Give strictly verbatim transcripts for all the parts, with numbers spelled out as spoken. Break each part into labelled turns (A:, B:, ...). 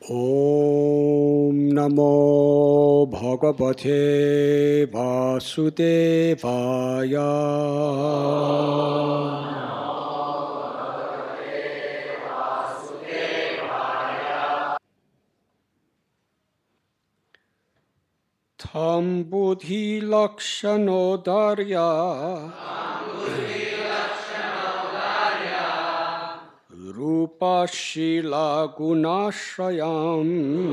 A: Om Namo Bhagavate Vasudevaya. Tam Buddhi Lakshanodharya Rupa Shila Gunashrayam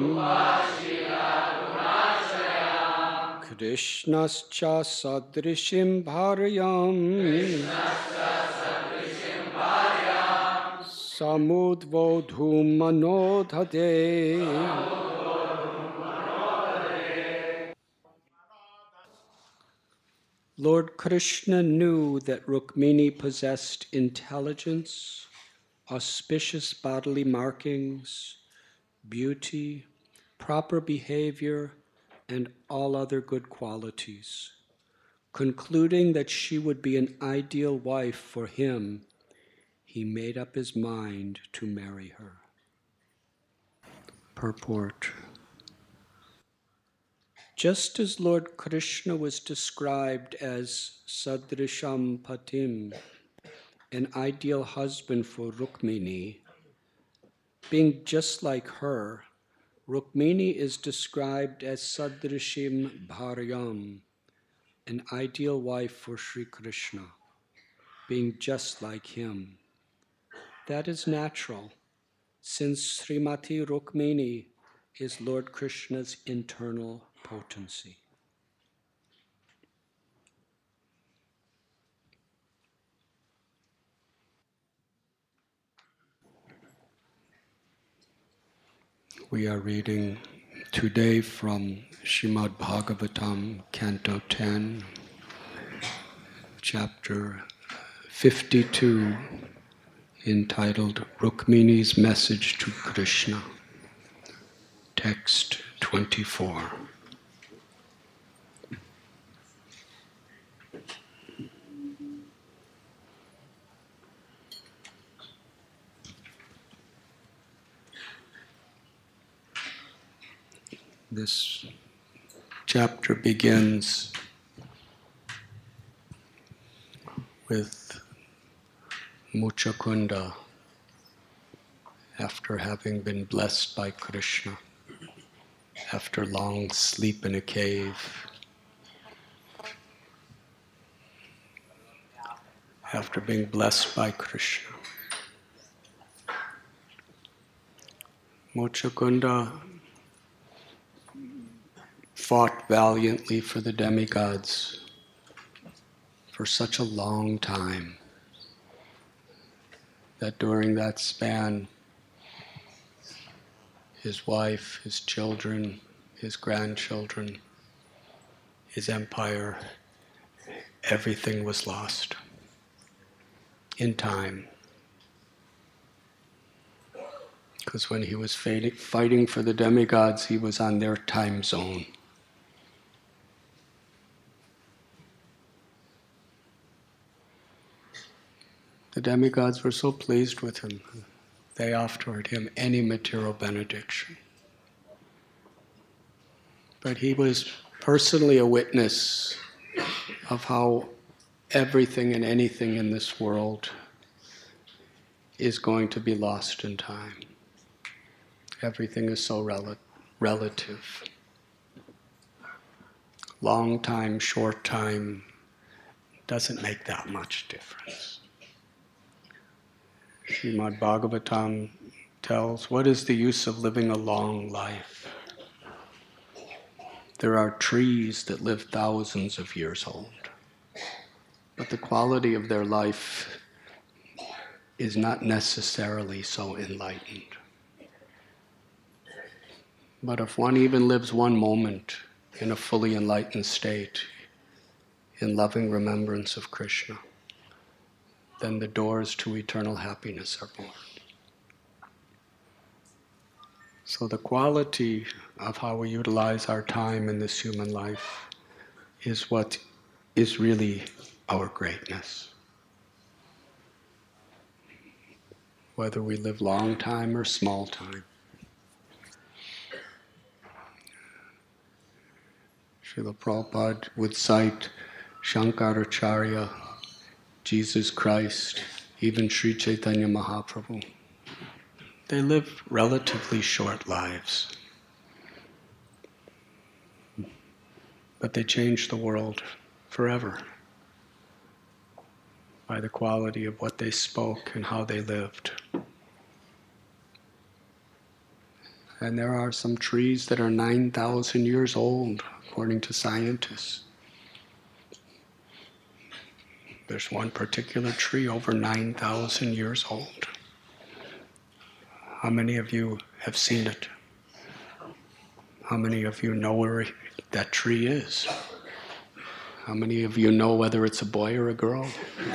A: Krishnascha Sadrishim Bharyam Samudvodhum Manodhade. Lord Krishna knew that Rukmini possessed intelligence, auspicious bodily markings, beauty, proper behavior, and all other good qualities. Concluding that she would be an ideal wife for him, he made up his mind to marry her. Purport. Just as Lord Krishna was described as Sadrisham Patim, an ideal husband for Rukmini, being just like her, Rukmini is described as Sadrishim Bharyam, an ideal wife for Sri Krishna, being just like him. That is natural, since Srimati Rukmini is Lord Krishna's internal potency. We are reading today from Srimad Bhagavatam, Canto ten, Chapter fifty-two, entitled Rukmini's Message to Krishna, Text twenty-four. This chapter begins with Muchakunda, after having been blessed by Krishna, after long sleep in a cave, after being blessed by Krishna. Muchakunda fought valiantly for the demigods for such a long time that during that span, his wife, his children, his grandchildren, his empire, everything was lost in time. Because when he was fighting for the demigods, he was on their time zone. The demigods were so pleased with him, they offered him any material benediction. But he was personally a witness of how everything and anything in this world is going to be lost in time. Everything is so rel- relative. Long time, short time, doesn't make that much difference. Srimad Bhagavatam tells, what is the use of living a long life? There are trees that live thousands of years old, but the quality of their life is not necessarily so enlightened. But if one even lives one moment in a fully enlightened state, in loving remembrance of Krishna, then the doors to eternal happiness are born. So the quality of how we utilize our time in this human life is what is really our greatness. Whether we live long time or small time. Srila Prabhupada would cite Shankaracharya, Jesus Christ, even Sri Chaitanya Mahaprabhu. They lived relatively short lives, but they changed the world forever by the quality of what they spoke and how they lived. And there are some trees that are nine thousand years old, according to scientists. There's one particular tree over nine thousand years old. How many of you have seen it? How many of you know where that tree is? How many of you know whether it's a boy or a girl?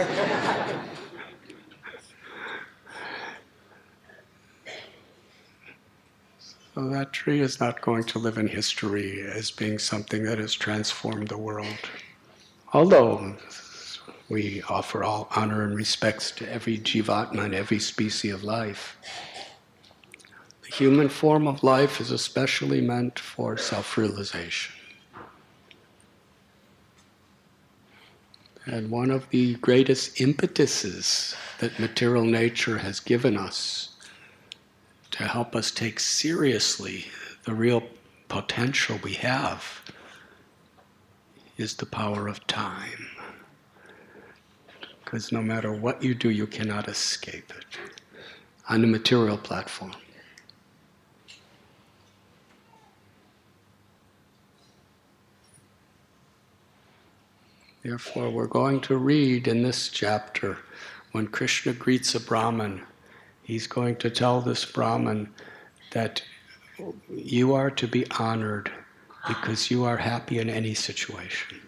A: So that tree is not going to live in history as being something that has transformed the world. Although we offer all honor and respects to every jivatma and every species of life, the human form of life is especially meant for self-realization. And one of the greatest impetuses that material nature has given us to help us take seriously the real potential we have is the power of time. Because no matter what you do, you cannot escape it on the material platform. Therefore, we're going to read in this chapter, when Krishna greets a Brahmin, he's going to tell this Brahmin that you are to be honored because you are happy in any situation.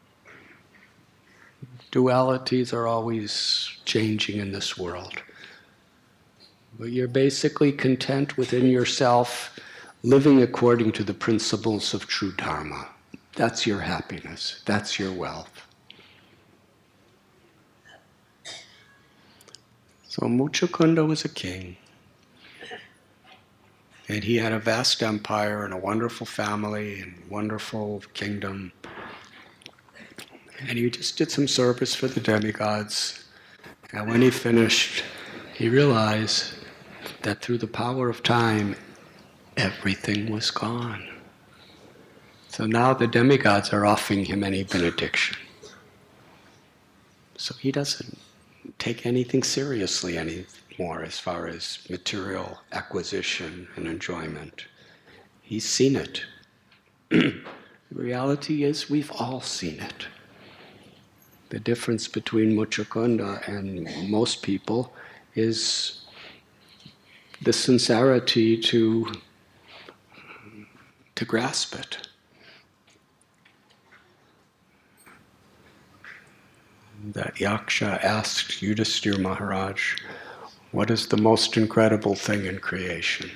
A: Dualities are always changing in this world. But you're basically content within yourself, living according to the principles of true Dharma. That's your happiness. That's your wealth. So Muchukunda was a king. And he had a vast empire and a wonderful family and wonderful kingdom. And he just did some service for the demigods. And when he finished, he realized that through the power of time, everything was gone. So now the demigods are offering him any benediction. So he doesn't take anything seriously anymore as far as material acquisition and enjoyment. He's seen it. The reality is we've all seen it. The difference between Muchukunda and most people is the sincerity to, to grasp it. That Yaksha asked Yudhisthira Maharaj, what is the most incredible thing in creation?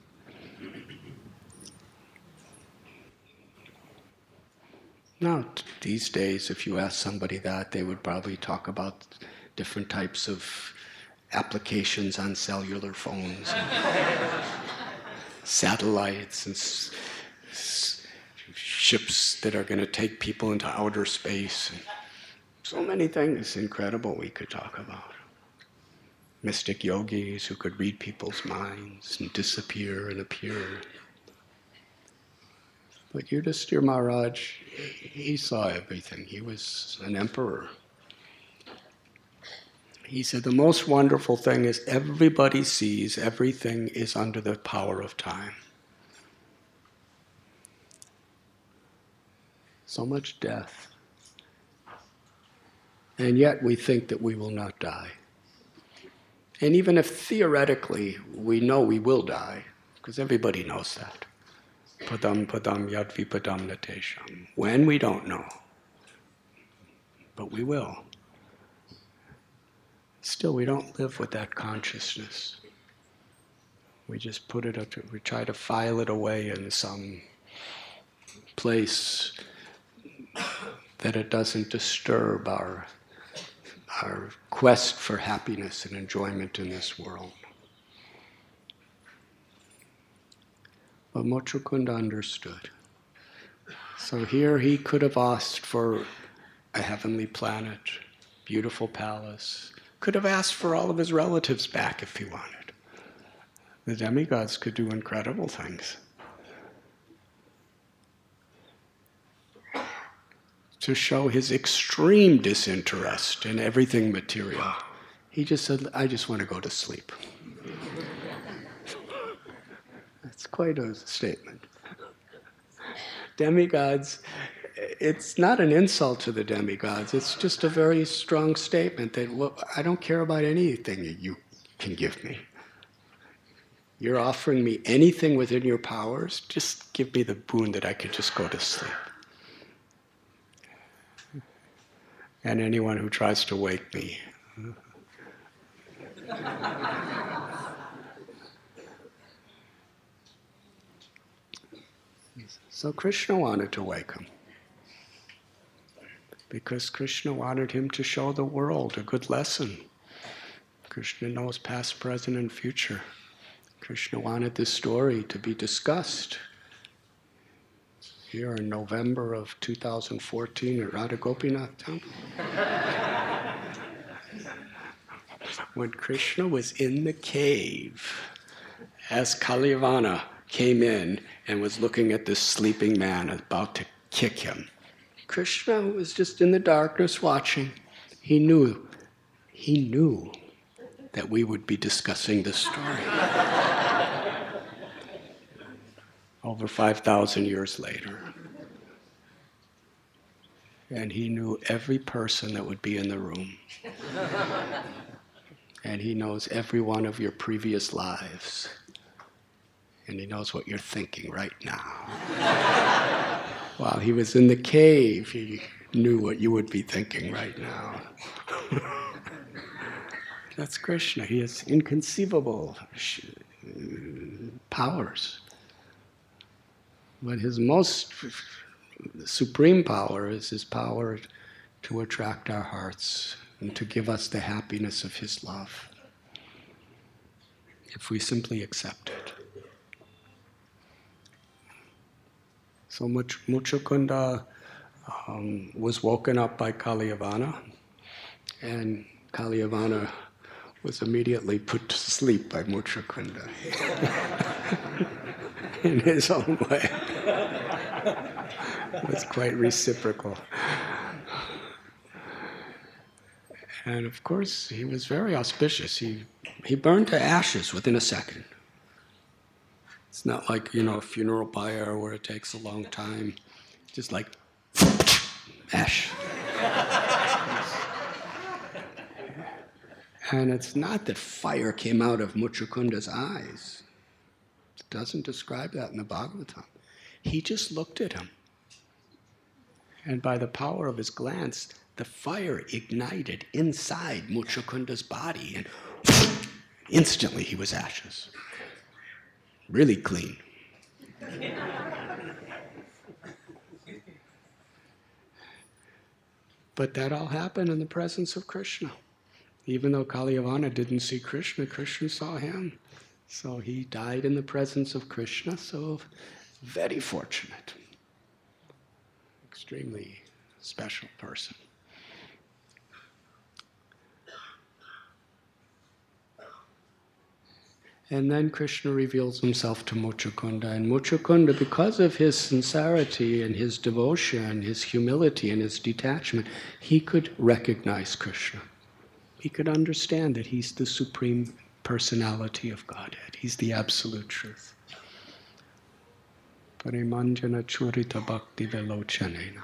A: Now, these days, if you ask somebody that, they would probably talk about different types of applications on cellular phones, and satellites, and s- s- ships that are going to take people into outer space. And so many things incredible we could talk about. Mystic yogis who could read people's minds and disappear and appear. But Yudhisthira Maharaj, he saw everything. He was an emperor. He said the most wonderful thing is everybody sees everything is under the power of time. So much death. And yet we think that we will not die. And even if theoretically we know we will die, because everybody knows that. Padam padam yadvi padam natesham. When we don't know. But we will. Still, we don't live with that consciousness. We just put it, up to, we try to file it away in some place that it doesn't disturb our our quest for happiness and enjoyment in this world. But Muchukunda understood. So here he could have asked for a heavenly planet, beautiful palace, could have asked for all of his relatives back if he wanted. The demigods could do incredible things. To show his extreme disinterest in everything material, he just said, I just want to go to sleep. That's quite a statement. Demigods, it's not an insult to the demigods, it's just a very strong statement that, well, I don't care about anything that you can give me. You're offering me anything within your powers, just give me the boon that I could just go to sleep. And anyone who tries to wake me. So Krishna wanted to wake him. Because Krishna wanted him to show the world a good lesson. Krishna knows past, present, and future. Krishna wanted this story to be discussed. Here in November of two thousand fourteen at Radha Gopinath Temple. When Krishna was in the cave, as Kalyavana came in and was looking at this sleeping man about to kick him, Krishna was just in the darkness watching. He knew, he knew that we would be discussing this story. Over five thousand years later. And he knew every person that would be in the room. And he knows every one of your previous lives. And he knows what you're thinking right now. While he was in the cave, he knew what you would be thinking right now. That's Krishna. He has inconceivable powers. But his most supreme power is his power to attract our hearts and to give us the happiness of his love, if we simply accept it. So Much- Muchukunda um, was woken up by Kalyavana, and Kalyavana was immediately put to sleep by Muchukunda in his own way. It was quite reciprocal. And of course, he was very auspicious. He, he burned to ashes within a second. It's not like, you know, a funeral pyre where it takes a long time. Just like, ash. And it's not that fire came out of Muchukunda's eyes. It doesn't describe that in the Bhagavatam. He just looked at him. And by the power of his glance, the fire ignited inside Muchukunda's body, and instantly he was ashes. Really clean. But that all happened in the presence of Krishna. Even though Kalyavana didn't see Krishna, Krishna saw him. So he died in the presence of Krishna, so very fortunate. Extremely special person. And then Krishna reveals himself to Muchukunda. And Muchukunda, because of his sincerity and his devotion, his humility and his detachment, he could recognize Krishna. He could understand that he's the supreme personality of Godhead. He's the absolute truth. Parimanjana churita bhakti velochanena.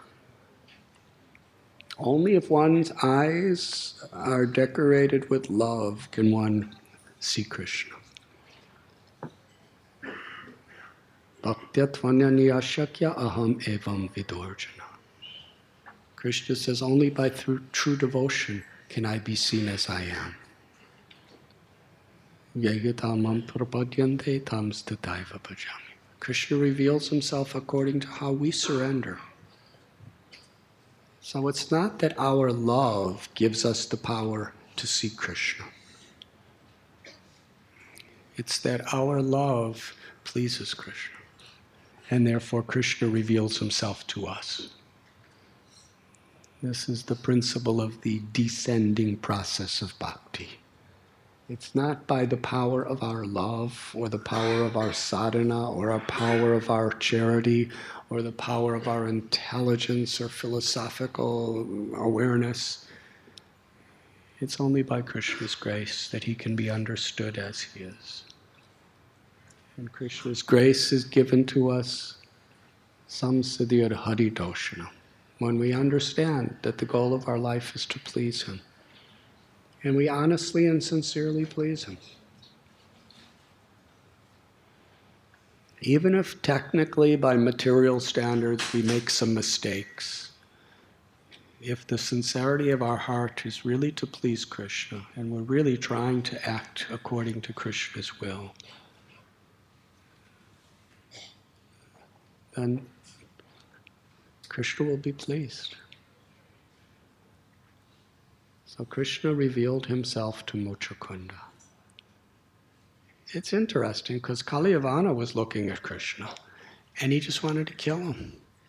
A: Only if one's eyes are decorated with love can one see Krishna. Bhaktyatvanyaniyashakya aham evam vidorjana. Krishna says, only by through true devotion can I be seen as I am. Yayatamam prapadyante tam stataiva bhajami. Krishna reveals himself according to how we surrender. So it's not that our love gives us the power to see Krishna. It's that our love pleases Krishna. And therefore Krishna reveals himself to us. This is the principle of the descending process of bhakti. It's not by the power of our love, or the power of our sadhana, or our power of our charity, or the power of our intelligence or philosophical awareness. It's only by Krishna's grace that he can be understood as he is. And Krishna's grace is given to us samsiddhir haridoshana, when we understand that the goal of our life is to please him. And we honestly and sincerely please him. Even if technically, by material standards, we make some mistakes, if the sincerity of our heart is really to please Krishna, and we're really trying to act according to Krishna's will, then Krishna will be pleased. So Krishna revealed himself to Muchukunda. It's interesting because Kalyavana was looking at Krishna and he just wanted to kill him.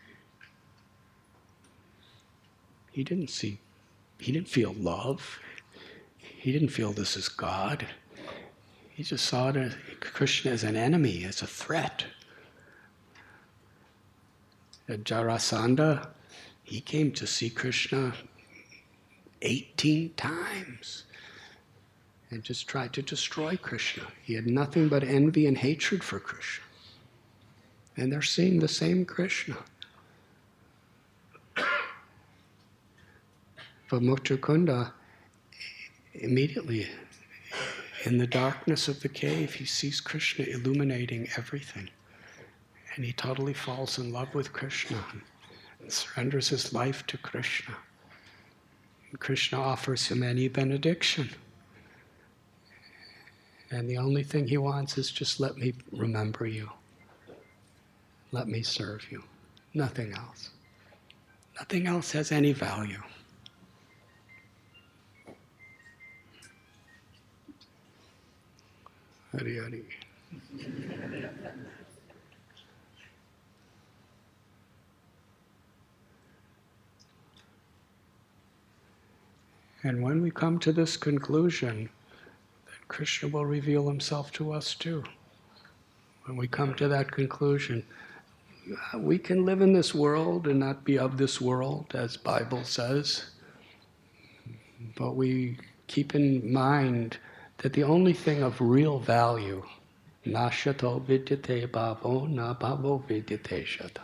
A: He didn't see, he didn't feel love. He didn't feel this is God. He just saw the, Krishna as an enemy, as a threat. And Jarasandha, he came to see Krishna eighteen times and just tried to destroy Krishna. He had nothing but envy and hatred for Krishna. And they're seeing the same Krishna. But Muchukunda, immediately, in the darkness of the cave, he sees Krishna illuminating everything. And he totally falls in love with Krishna and surrenders his life to Krishna. And Krishna offers him any benediction. And the only thing he wants is just let me remember you. Let me serve you. Nothing else. Nothing else has any value. Hari Hari. And when we come to this conclusion, then Krishna will reveal himself to us too. When we come to that conclusion, we can live in this world and not be of this world, as Bible says. But we keep in mind that the only thing of real value, na shato vidyate bhavo, na bhavo vidyate shata.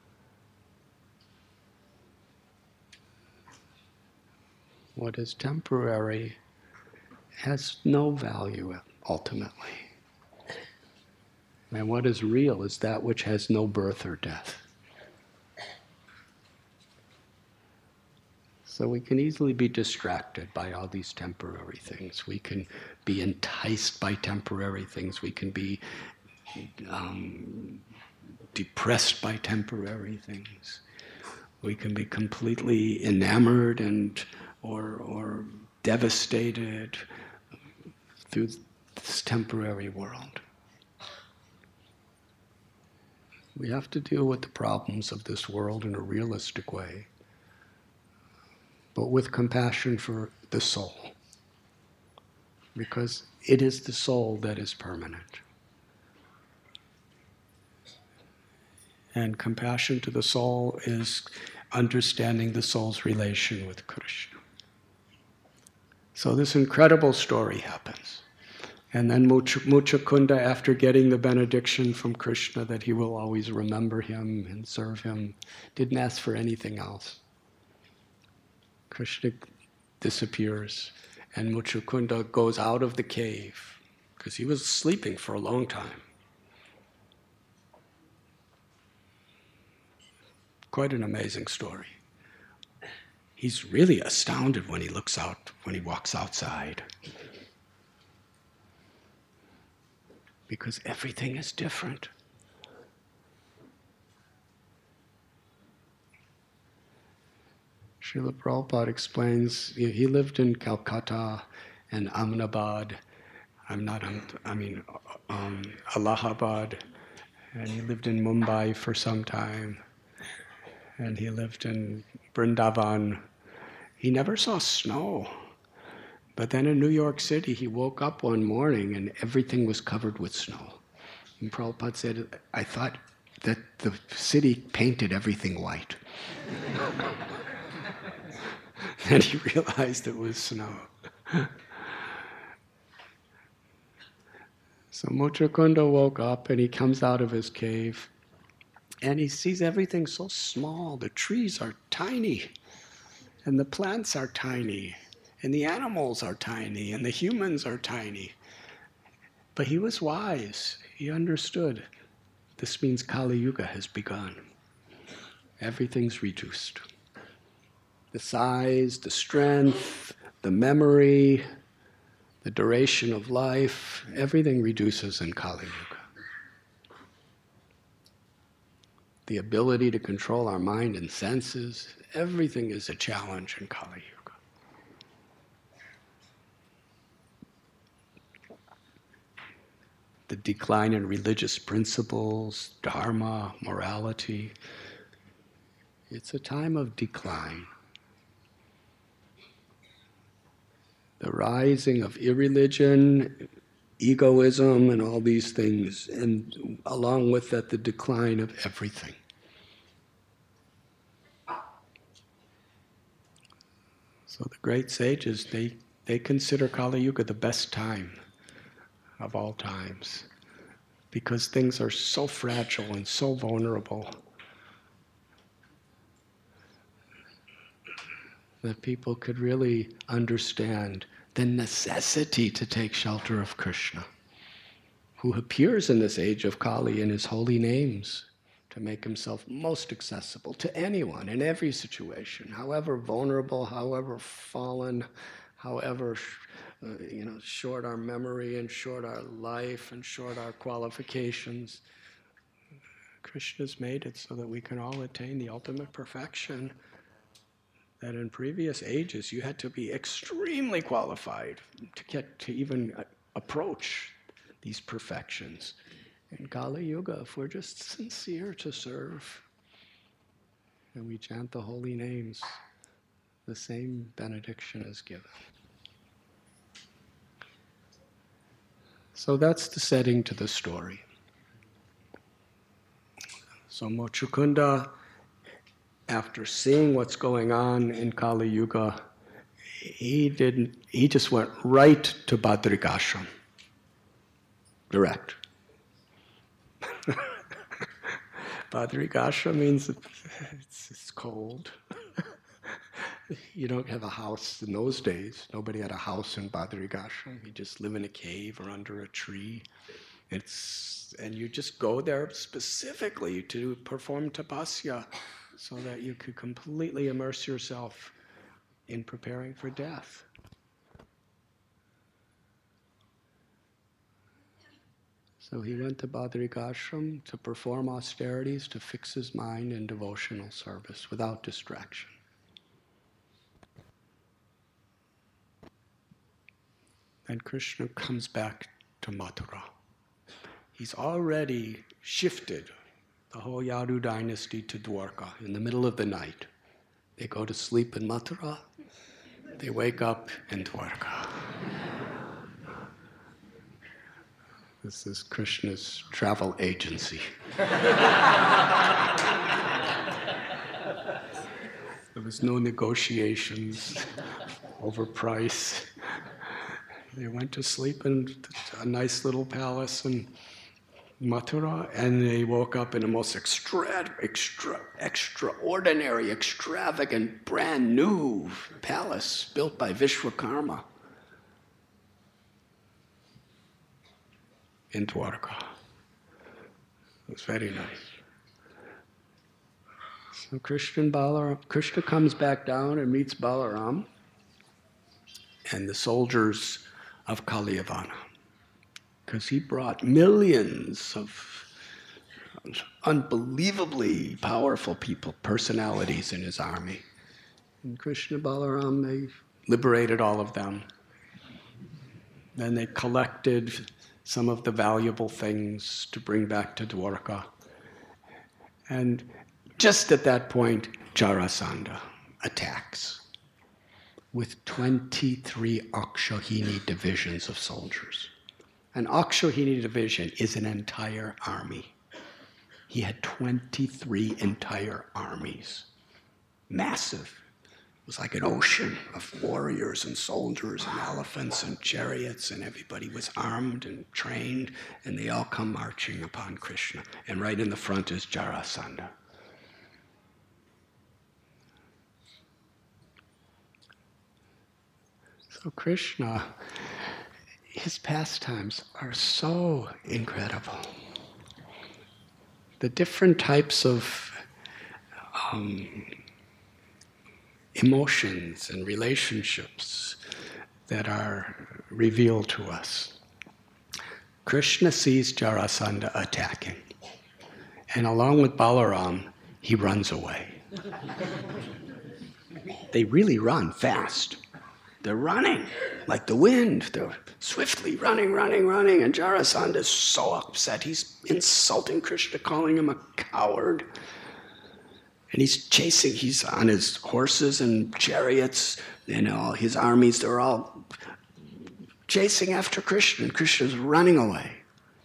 A: What is temporary has no value ultimately. And what is real is that which has no birth or death. So we can easily be distracted by all these temporary things. We can be enticed by temporary things. We can be um, depressed by temporary things. We can be completely enamored and or, or devastated through this temporary world. We have to deal with the problems of this world in a realistic way, but with compassion for the soul, because it is the soul that is permanent. And compassion to the soul is understanding the soul's relation with Krishna. So this incredible story happens. And then Muchukunda, after getting the benediction from Krishna that he will always remember him and serve him, didn't ask for anything else. Krishna disappears, and Muchukunda goes out of the cave, because he was sleeping for a long time. Quite an amazing story. He's really astounded when he looks out, when he walks outside. Because everything is different. Srila Prabhupada explains, he lived in Calcutta and Ahmedabad, I'm not, I mean, um, Allahabad, and he lived in Mumbai for some time, and he lived in Vrindavan. He never saw snow. But then in New York City, he woke up one morning and everything was covered with snow. And Prabhupada said, I thought that the city painted everything white. Then he realized it was snow. So Muchukunda woke up and he comes out of his cave and he sees everything so small. The trees are tiny and the plants are tiny and the animals are tiny and the humans are tiny. But he was wise. He understood. This means Kali Yuga has begun. Everything's reduced. The size, the strength, the memory, the duration of life, everything reduces in Kali Yuga. The ability to control our mind and senses, everything is a challenge in Kali Yuga. The decline in religious principles, dharma, morality. It's a time of decline. The rising of irreligion, egoism, and all these things, and along with that, the decline of everything. So the great sages, they, they consider Kali Yuga the best time of all times, because things are so fragile and so vulnerable that people could really understand the necessity to take shelter of Krishna, who appears in this age of Kali in his holy names to make himself most accessible to anyone in every situation, however vulnerable, however fallen, however Uh, you know, short our memory and short our life and short our qualifications. Krishna's made it so that we can all attain the ultimate perfection that in previous ages you had to be extremely qualified to get to even uh, approach these perfections. In Kali Yuga, if we're just sincere to serve and we chant the holy names, the same benediction is given. So that's the setting to the story. So Mochukunda, after seeing what's going on in Kali Yuga, he didn't. He just went right to Badrikashram, direct. Badrikashram means it's, it's cold. You don't have a house in those days. Nobody had a house in Badrikashram. You just live in a cave or under a tree. It's, and you just go there specifically to perform tapasya so that you could completely immerse yourself in preparing for death. So he went to Badrikashram to perform austerities, to fix his mind in devotional service without distraction. And Krishna comes back to Mathura. He's already shifted the whole Yadu dynasty to Dwarka in the middle of the night. They go to sleep in Mathura, they wake up in Dwarka. This is Krishna's travel agency. There was no negotiations over price. They went to sleep in a nice little palace in Mathura, and they woke up in a most extra, extra, extraordinary, extravagant, brand new palace built by Vishwakarma in Dwarka. It was very nice. So Krishna, and Balaram, Krishna comes back down and meets Balaram and the soldiers of Kaliyavana, because he brought millions of unbelievably powerful people, personalities in his army. And Krishna, Balaram, they liberated all of them. Then they collected some of the valuable things to bring back to Dwarka. And just at that point, Jarasandha attacks with twenty-three Akshauhini divisions of soldiers. An Akshauhini division is an entire army. He had twenty-three entire armies. Massive. It was like an ocean of warriors and soldiers and elephants and chariots, and everybody was armed and trained, and they all come marching upon Krishna. And right in the front is Jarasandha. So Krishna, his pastimes are so incredible. The different types of um, emotions and relationships that are revealed to us. Krishna sees Jarasandha attacking, and along with Balaram, he runs away. They really run fast. They're running like the wind. They're swiftly running, running, running, and Jarasandha is so upset. He's insulting Krishna, calling him a coward. And he's chasing, he's on his horses and chariots, and all his armies, they're all chasing after Krishna, and Krishna's running away.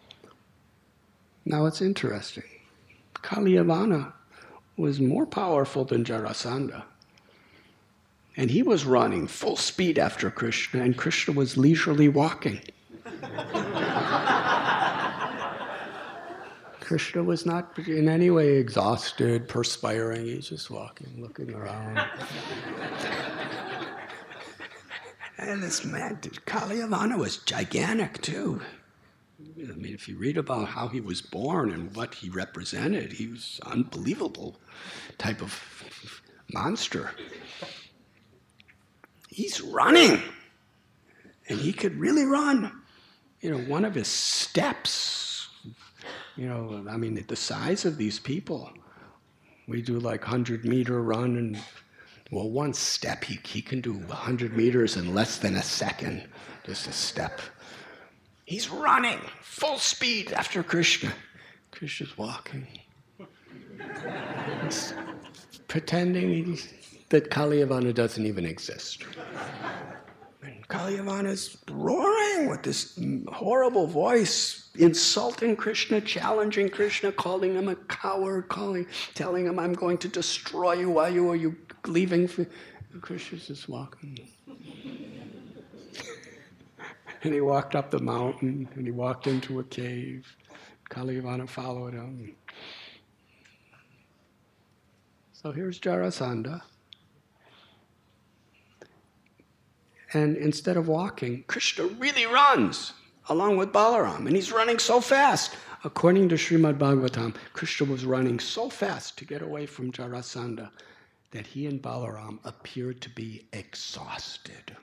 A: Now it's interesting. Kalyavana was more powerful than Jarasandha. And he was running full speed after Krishna, and Krishna was leisurely walking. Krishna was not in any way exhausted, perspiring. He's just walking, looking around. And this man, Kalyavana, was gigantic too. I mean, if you read about how he was born and what he represented, he was an unbelievable type of monster. He's running, and he could really run. You know, one of his steps, you know, I mean, the size of these people, we do like hundred meter run, and well, one step, he, he can do one hundred meters in less than a second, just a step. He's running full speed after Krishna. Krishna's walking. He's pretending he's that Kalyavana doesn't even exist. And Kalyavana's roaring with this horrible voice, insulting Krishna, challenging Krishna, calling him a coward, calling, telling him, I'm going to destroy you while you are you leaving. For... Krishna's just walking. And he walked up the mountain, and he walked into a cave. Kalyavana followed him. So here's Jarasandha. And instead of walking, Krishna really runs along with Balaram. And he's running so fast. According to Srimad Bhagavatam, Krishna was running so fast to get away from Jarasandha that he and Balaram appeared to be exhausted.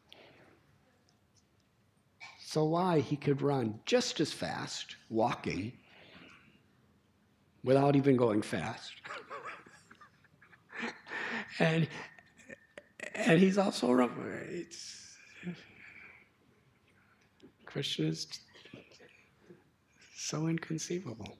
A: So why he could run just as fast, walking, without even going fast. and And he's also, it's, Krishna is so inconceivable.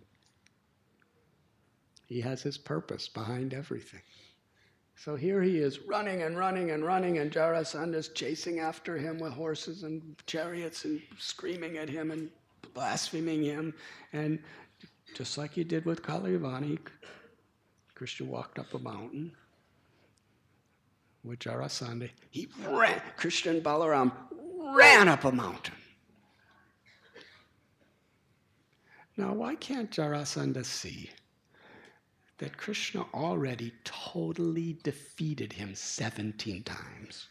A: He has his purpose behind everything. So here he is running and running and running, and Jarasandha's chasing after him with horses and chariots and screaming at him and blaspheming him. And just like he did with Kalyavana, Krishna walked up a mountain with Jarasandha. He ran, Krishna and Balaram ran up a mountain. Now, why can't Jarasandha see that Krishna already totally defeated him seventeen times?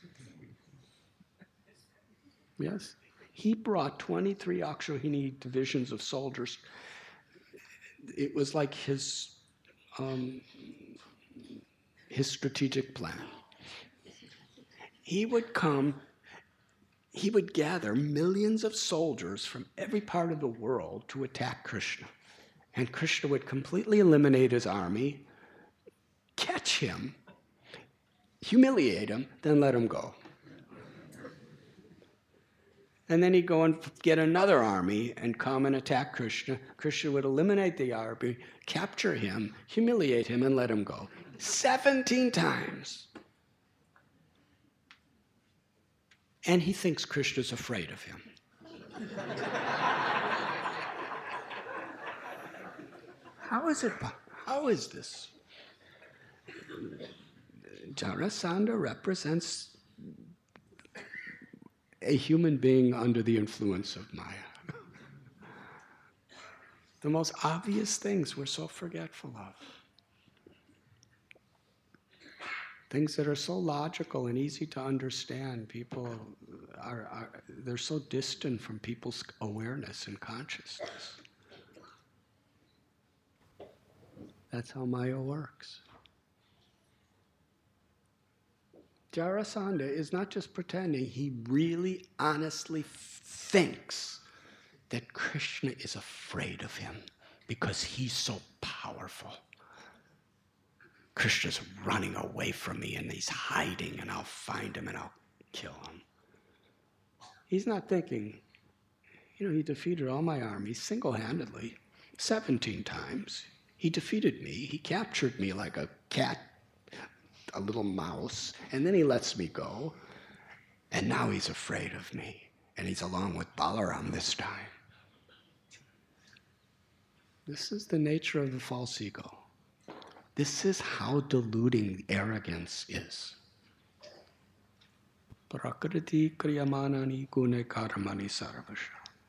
A: Yes? He brought twenty-three Akshauhini divisions of soldiers. It was like his, um, his strategic plan. He would come, he would gather millions of soldiers from every part of the world to attack Krishna. And Krishna would completely eliminate his army, catch him, humiliate him, then let him go. And then he'd go and get another army and come and attack Krishna. Krishna would eliminate the army, capture him, humiliate him, and let him go. seventeen times. And he thinks Krishna's afraid of him. How is it? How is this? Jarasandha represents a human being under the influence of Maya. The most obvious things we're so forgetful of. Things that are so logical and easy to understand. People are, are they're so distant from people's awareness and consciousness. That's how Maya works. Jarasandha is not just pretending, he really honestly thinks that Krishna is afraid of him because he's so powerful. Krishna's running away from me and he's hiding and I'll find him and I'll kill him. He's not thinking, you know, he defeated all my armies single-handedly, seventeen times. He defeated me, he captured me like a cat, a little mouse, and then he lets me go, and now he's afraid of me, and he's along with Balaram this time. This is the nature of the false ego. This is how deluding arrogance is. Prakriti kriyamanani gune karamani sarvasha.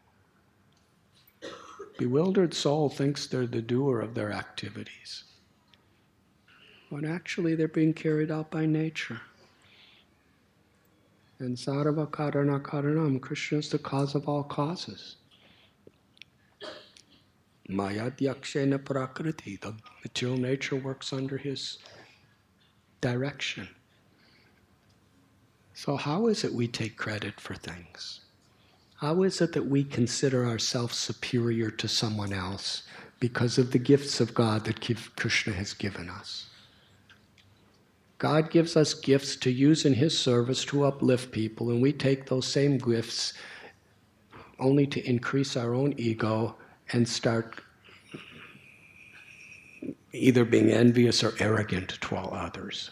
A: Bewildered soul thinks they're the doer of their activities, when actually they're being carried out by nature. And sarva karana karanam, Krishna is the cause of all causes. Maya dyakshena prakriti, the material nature works under his direction. So how is it we take credit for things? How is it that we consider ourselves superior to someone else because of the gifts of God that Krishna has given us? God gives us gifts to use in his service to uplift people, and we take those same gifts only to increase our own ego and start either being envious or arrogant to all others.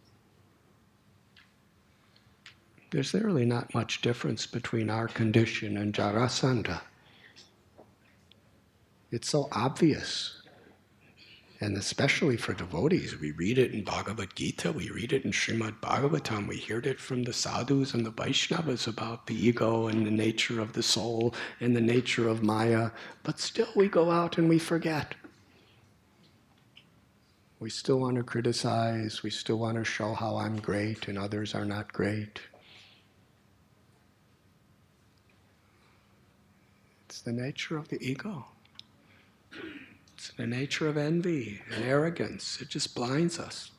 A: There's really not much difference between our condition and Jarasandha. It's so obvious. And especially for devotees, we read it in Bhagavad Gita, we read it in Srimad Bhagavatam, we heard it from the sadhus and the Vaishnavas about the ego and the nature of the soul and the nature of Maya, but still we go out and we forget. We still want to criticize, we still want to show how I'm great and others are not great. It's the nature of the ego. It's the nature of envy and arrogance. It just blinds us.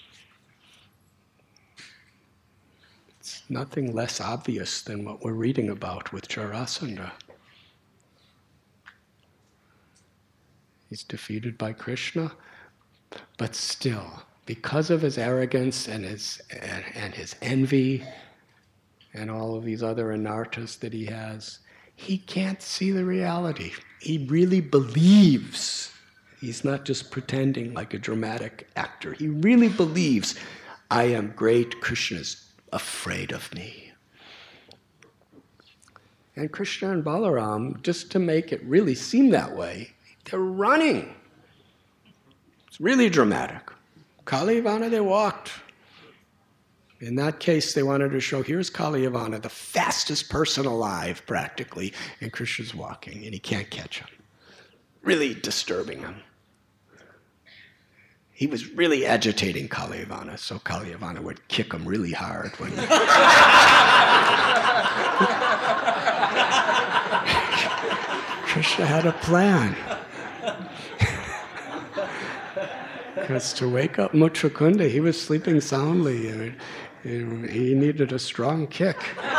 A: It's nothing less obvious than what we're reading about with Jarasandha. He's defeated by Krishna, but still, because of his arrogance and his and, and his envy and all of these other anarthas that he has, he can't see the reality. He really believes. He's not just pretending like a dramatic actor. He really believes, I am great, Krishna's afraid of me. And Krishna and Balaram, just to make it really seem that way, they're running. It's really dramatic. Kaliyavana, they walked. In that case, they wanted to show, here's Kaliyavana, the fastest person alive, practically, and Krishna's walking, and he can't catch him. Really disturbing him. He was really agitating Kaliyavana, so Kaliyavana would kick him really hard when he... Krishna had a plan. Because to wake up Muchukunda, he was sleeping soundly. And he needed a strong kick.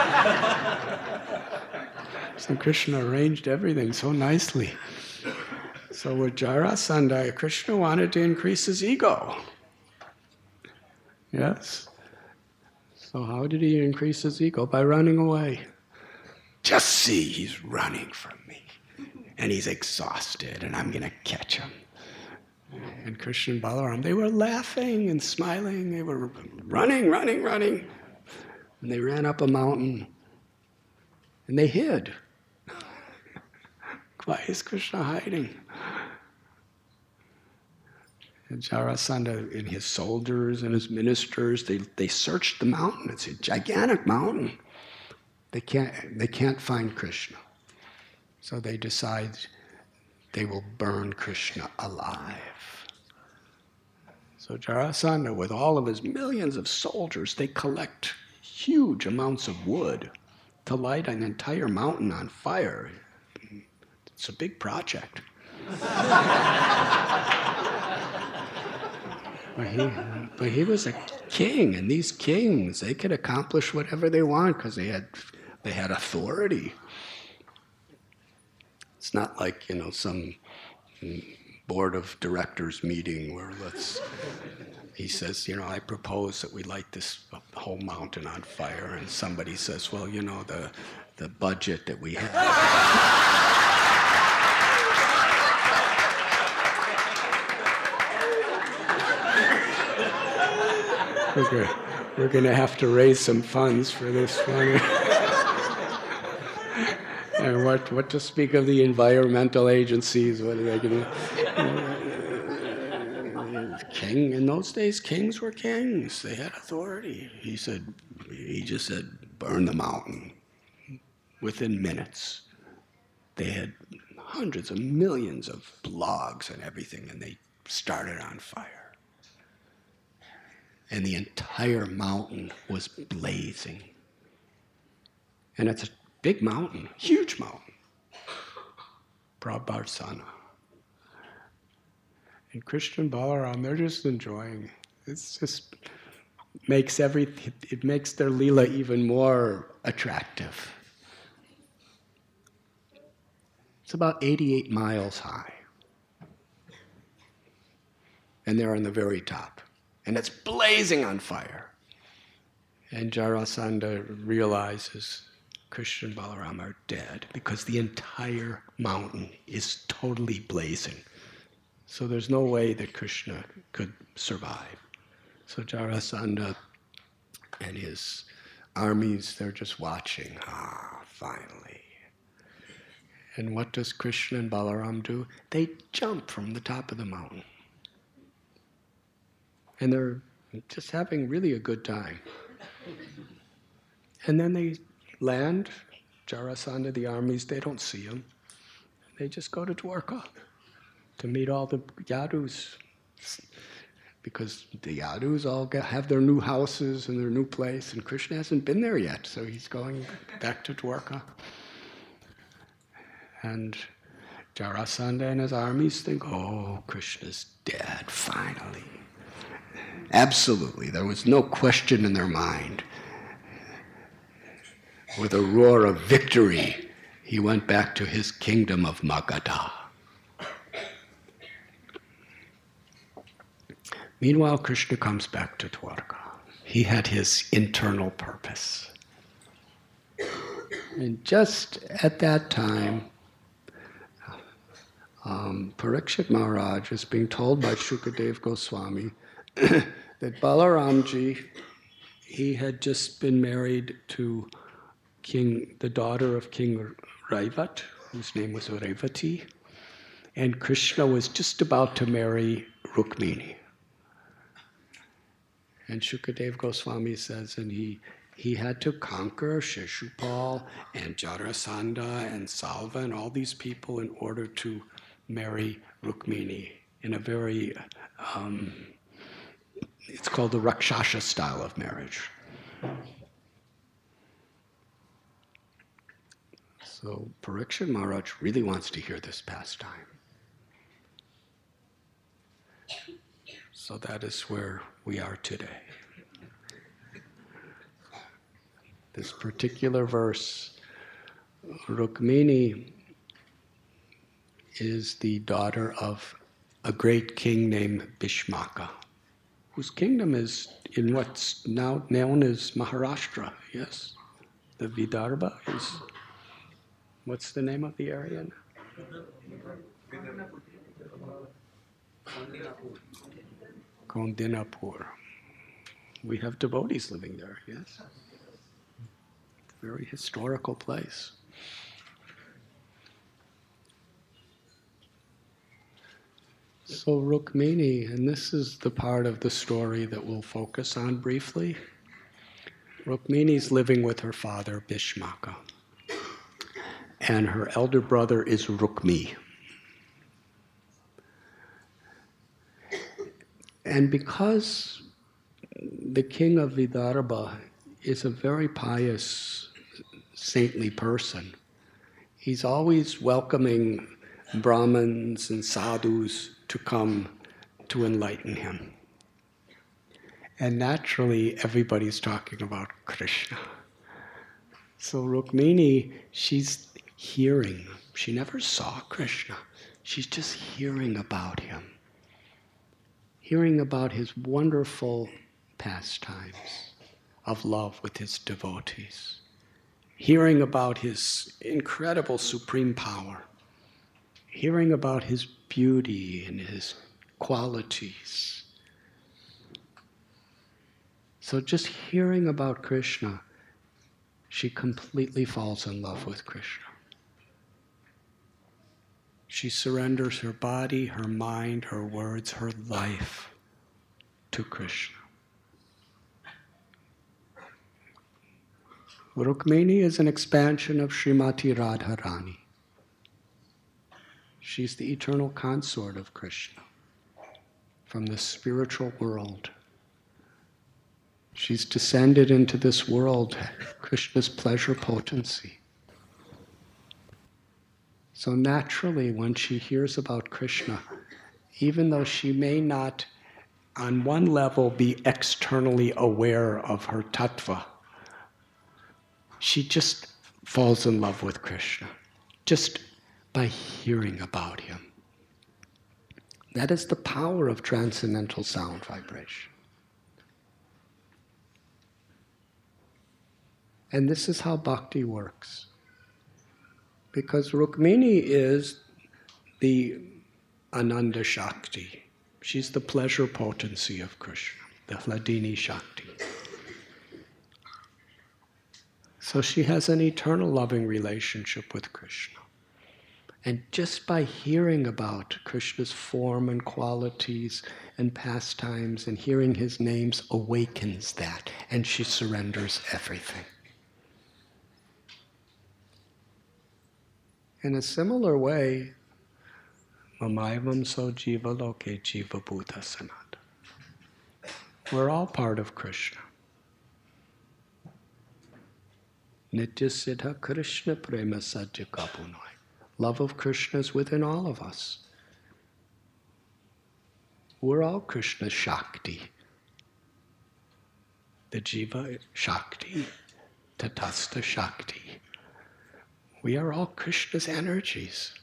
A: So Krishna arranged everything so nicely. So with Jarasandha, Krishna wanted to increase his ego. Yes? So how did he increase his ego? By running away. just see, he's running from me. And he's exhausted, and I'm going to catch him. And Krishna and Balaram, they were laughing and smiling. They were running, running, running. And they ran up a mountain, and they hid. Why is Krishna hiding? And Jarasandha and his soldiers and his ministers, they, they searched the mountain. It's a gigantic mountain. They can't, they can't find Krishna. So they decide they will burn Krishna alive. So Jarasandha, with all of his millions of soldiers, they collect huge amounts of wood to light an entire mountain on fire. It's a big project. But he, but he was a king, and these kings, they could accomplish whatever they want because they had, they had authority. It's not like, you know, some board of directors meeting where let's, he says, you know, I propose that we light this whole mountain on fire, and somebody says, well, you know, the the budget that we have. We're gonna, we're gonna have to raise some funds for this one. And what, what to speak of the environmental agencies? What are they gonna? Uh, king in those days, kings were kings. They had authority. He said, he just said, burn the mountain. Within minutes, they had hundreds of millions of logs and everything, and they started on fire. And the entire mountain was blazing. And it's a big mountain, huge mountain. Prabharsana. And Krishna and Balaram, they're just enjoying. It's just makes every, it makes their Leela even more attractive. It's about eighty-eight miles high. And they're on the very top. And it's blazing on fire. And Jarasandha realizes Krishna and Balaram are dead because the entire mountain is totally blazing. So there's no way that Krishna could survive. So Jarasandha and his armies, they're just watching. Ah, finally. And what does Krishna and Balaram do? They jump from the top of the mountain. And they're just having really a good time. And then they land, Jarasandha, the armies, they don't see him. They just go to Dwarka to meet all the Yadus. Because the Yadus all get, have their new houses and their new place, and Krishna hasn't been there yet, so he's going back to Dwarka. And Jarasandha and his armies think, oh, Krishna's dead, finally. Absolutely, there was no question in their mind. With a roar of victory, he went back to his kingdom of Magadha. Meanwhile, Krishna comes back to Dwarka. He had his internal purpose. And just at that time, um, Parikshit Maharaj is being told by Shukadev Goswami that Balaramji, he had just been married to King, the daughter of King Raivat, whose name was Revati, and Krishna was just about to marry Rukmini. And Shukadev Goswami says, and he he had to conquer Shishupal and Jarasandha and Salva and all these people in order to marry Rukmini in a very, um, it's called the Rakshasa style of marriage. So Parikshit Maharaj really wants to hear this pastime. So that is where we are today. This particular verse, Rukmini is the daughter of a great king named Bhishmaka, whose kingdom is in what's now known as Maharashtra, yes? The Vidarbha is What's the name of the area? Gondinapur. We have devotees living there, yes. Very historical place. So Rukmini, and this is the part of the story that we'll focus on briefly. Rukmini's living with her father, Bhishmaka. And her elder brother is Rukmi. And because the king of Vidarbha is a very pious, saintly person, he's always welcoming Brahmins and sadhus to come to enlighten him. And naturally, everybody's talking about Krishna. So Rukmini, she's hearing. She never saw Krishna. She's just hearing about him. Hearing about his wonderful pastimes of love with his devotees. Hearing about his incredible supreme power. Hearing about his beauty and his qualities. So just hearing about Krishna, she completely falls in love with Krishna. She surrenders her body, her mind, her words, her life to Krishna. Rukmini is an expansion of Srimati Radharani. She's the eternal consort of Krishna from the spiritual world. She's descended into this world, Krishna's pleasure potency. So naturally, when she hears about Krishna, even though she may not, on one level, be externally aware of her tattva, she just falls in love with Krishna, just by hearing about him. That is the power of transcendental sound vibration. And this is how bhakti works. Because Rukmini is the Ananda Shakti. She's the pleasure potency of Krishna, the Hladini Shakti. So she has an eternal loving relationship with Krishna. And just by hearing about Krishna's form and qualities and pastimes and hearing his names awakens that, and she surrenders everything. In a similar way, Mamaivam so jiva loke jiva bhuta sanat. We're all part of Krishna. Nitya siddha Krishna prema sajja kapunoi. Love of Krishna is within all of us. We're all Krishna Shakti. The jiva Shakti, tatastha Shakti. We are all Krishna's energies.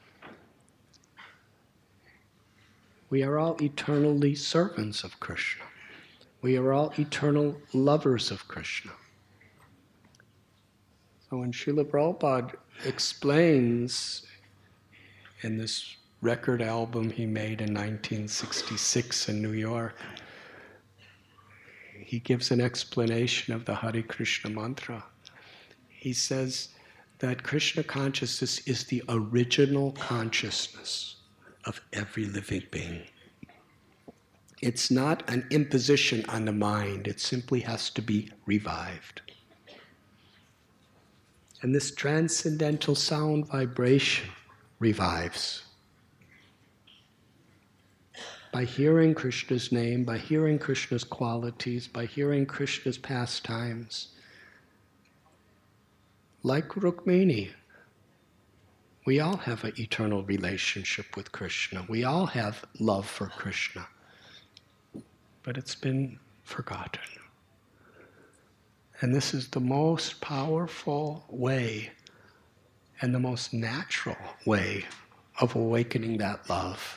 A: We are all eternally servants of Krishna. We are all eternal lovers of Krishna. So when Srila Prabhupada explains in this record album he made in nineteen sixty-six in New York, he gives an explanation of the Hare Krishna mantra. He says that Krishna consciousness is the original consciousness of every living being. It's not an imposition on the mind, it simply has to be revived. And this transcendental sound vibration revives. By hearing Krishna's name, by hearing Krishna's qualities, by hearing Krishna's pastimes, like Rukmini, we all have an eternal relationship with Krishna. We all have love for Krishna. But it's been forgotten. And this is the most powerful way and the most natural way of awakening that love.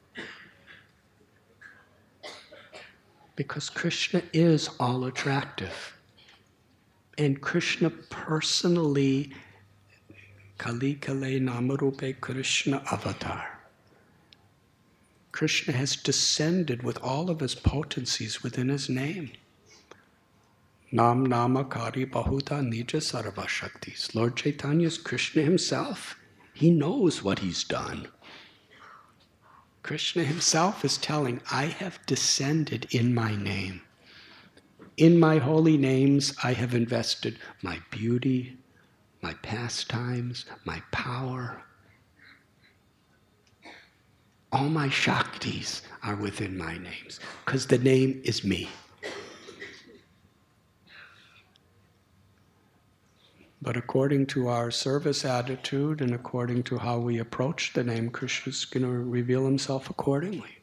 A: Because Krishna is all attractive. And Krishna personally Kali Kale Namarupe Krishna Avatar. Krishna has descended with all of his potencies within his name. Nam Nama Kari Bahuta Nija Sarva Shaktis. Lord Chaitanya is Krishna himself. He knows what he's done. Krishna himself is telling, I have descended in my name. In my holy names, I have invested my beauty, my pastimes, my power. All my Shaktis are within my names, because the name is me. But according to our service attitude and according to how we approach the name, Krishna is going to reveal himself accordingly.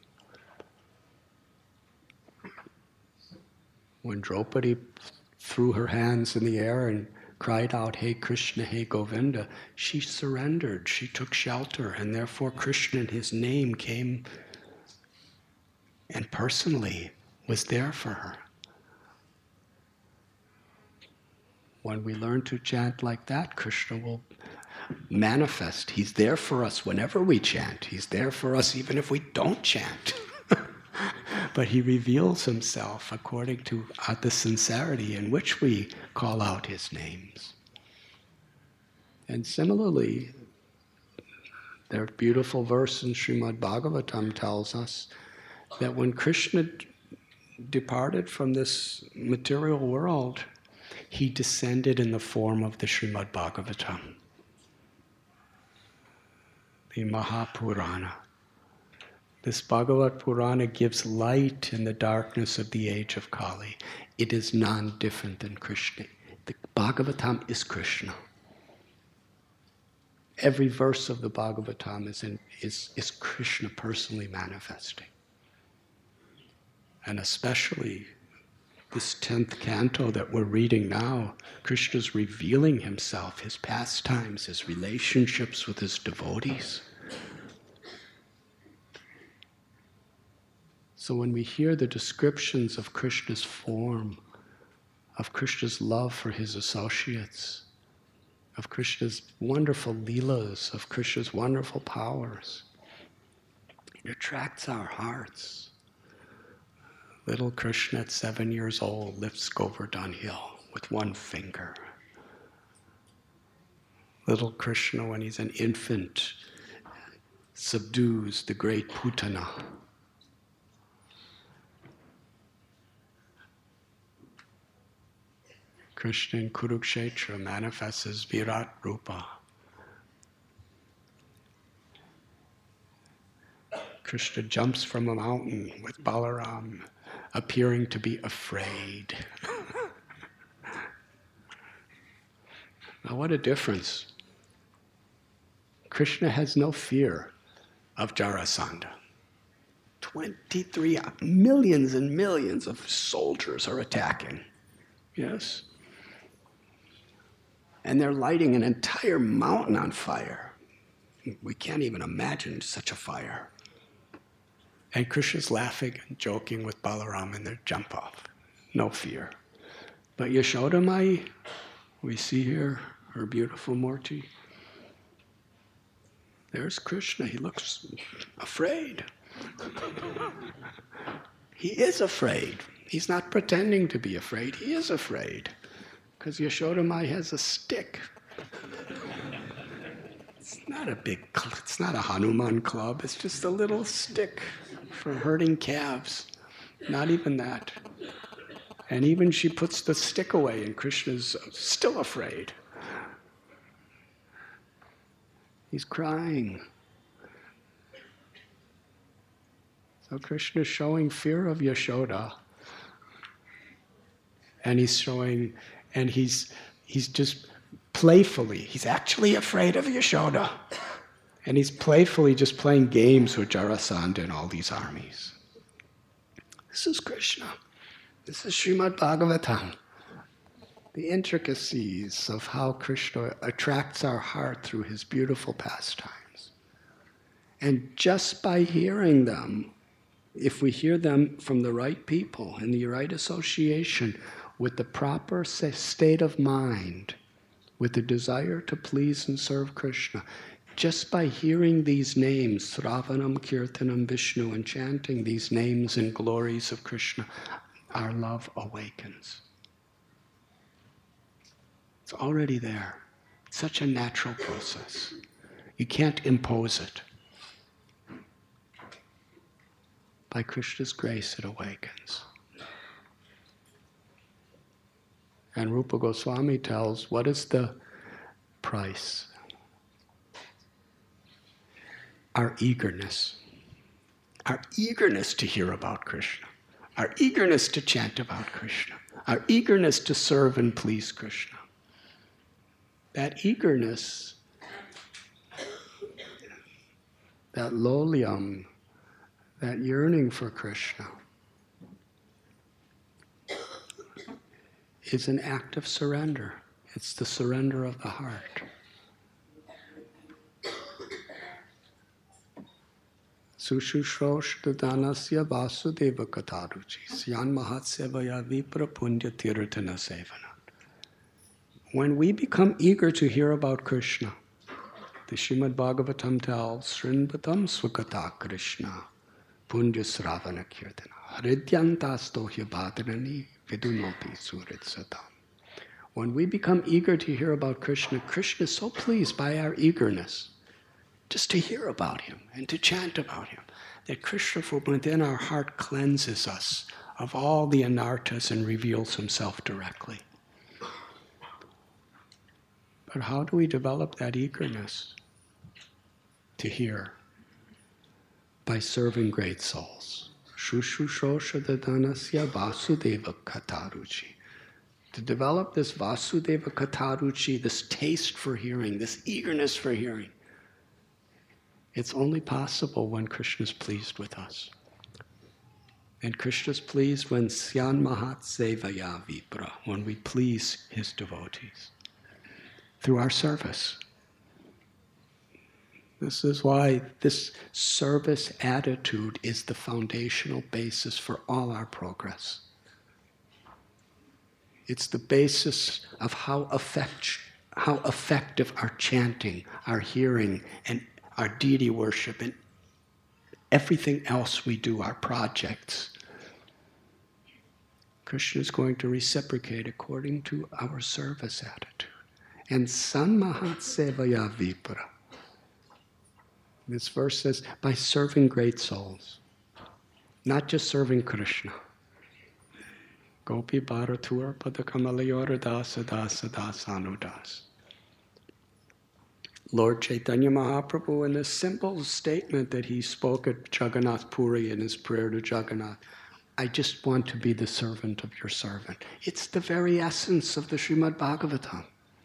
A: When Draupadi threw her hands in the air and cried out, Hey Krishna, Hey Govinda, she surrendered, she took shelter, and therefore Krishna in his name came and personally was there for her. When we learn to chant like that, Krishna will manifest. He's there for us whenever we chant. He's there for us even if we don't chant. But he reveals himself according to uh, the sincerity in which we call out his names. And similarly, their beautiful verse in Srimad Bhagavatam tells us that when Krishna d- departed from this material world, he descended in the form of the Srimad Bhagavatam, the Mahapurana. This Bhagavat Purana gives light in the darkness of the age of Kali. It is non-different than Krishna. The Bhagavatam is Krishna. Every verse of the Bhagavatam is, in, is, is Krishna personally manifesting. And especially this tenth canto that we're reading now, Krishna's revealing himself, his pastimes, his relationships with his devotees. So when we hear the descriptions of Krishna's form, of Krishna's love for his associates, of Krishna's wonderful leelas, of Krishna's wonderful powers, it attracts our hearts. Little Krishna at seven years old lifts Govardhan Hill with one finger. Little Krishna, when he's an infant, subdues the great Putana. Krishna in Kurukshetra manifests as Virat Rupa. Krishna jumps from a mountain with Balaram, appearing to be afraid. Now what a difference. Krishna has no fear of Jarasandha. twenty-three millions and millions of soldiers are attacking. Yes? And they're lighting an entire mountain on fire. We can't even imagine such a fire. And Krishna's laughing and joking with Balaram in their jump off. No fear. But Yashoda Mai, we see here her beautiful Murti. There's Krishna, he looks afraid. He is afraid. He's not pretending to be afraid, he is afraid. Because Yashoda Mai has a stick. It's not a big, it's not a Hanuman club, it's just a little stick for herding calves. Not even that. And even she puts the stick away and Krishna's still afraid. He's crying. So Krishna's showing fear of Yashoda. And he's showing, and he's he's just playfully, he's actually afraid of Yashoda. And he's playfully just playing games with Jarasandha and all these armies. This is Krishna. This is Srimad Bhagavatam. The intricacies of how Krishna attracts our heart through his beautiful pastimes. And just by hearing them, if we hear them from the right people, in the right association, with the proper state of mind, with the desire to please and serve Krishna. Just by hearing these names, Sravanam, Kirtanam, Vishnu, and chanting these names and glories of Krishna, our love awakens. It's already there. It's such a natural process. You can't impose it. By Krishna's grace, it awakens. And Rupa Goswami tells, what is the price? Our eagerness. Our eagerness to hear about Krishna. Our eagerness to chant about Krishna. Our eagerness to serve and please Krishna. That eagerness, that lolyam, that yearning for Krishna, is an act of surrender. It's the surrender of the heart. Sushushroshdadanasya vasudeva kataruchi syan mahatsevaya vipra punya tirtana sevana. When we become eager to hear about Krishna, the Srimad Bhagavatam tells, Srinvatam swakata Krishna punya sravana kirtana haridyantastohya bhadrani vidunoti surit satam. When we become eager to hear about Krishna, Krishna is so pleased by our eagerness just to hear about him and to chant about him, that Krishna from within our heart cleanses us of all the anarthas and reveals himself directly. But how do we develop that eagerness to hear? By serving great souls. Shushushroshadadanasya vasudeva kataruchi. To develop this vasudeva kataruchi, this taste for hearing, this eagerness for hearing, it's only possible when Krishna is pleased with us. And Krishna is pleased when Syan Mahat Sevaya Vipra, when we please his devotees through our service. This is why this service attitude is the foundational basis for all our progress. It's the basis of how, effect, how effective our chanting, our hearing, and our deity worship, and everything else we do, our projects. Krishna is going to reciprocate according to our service attitude. And Sanmahat Sevaya Vipra. This verse says, by serving great souls, not just serving Krishna. Gopi Bharatur Padakamalayora Dasa Dasa Dasanudas. Lord Chaitanya Mahaprabhu, in this simple statement that he spoke at Jagannath Puri in his prayer to Jagannath, I just want to be the servant of your servant. It's the very essence of the Srimad Bhagavatam.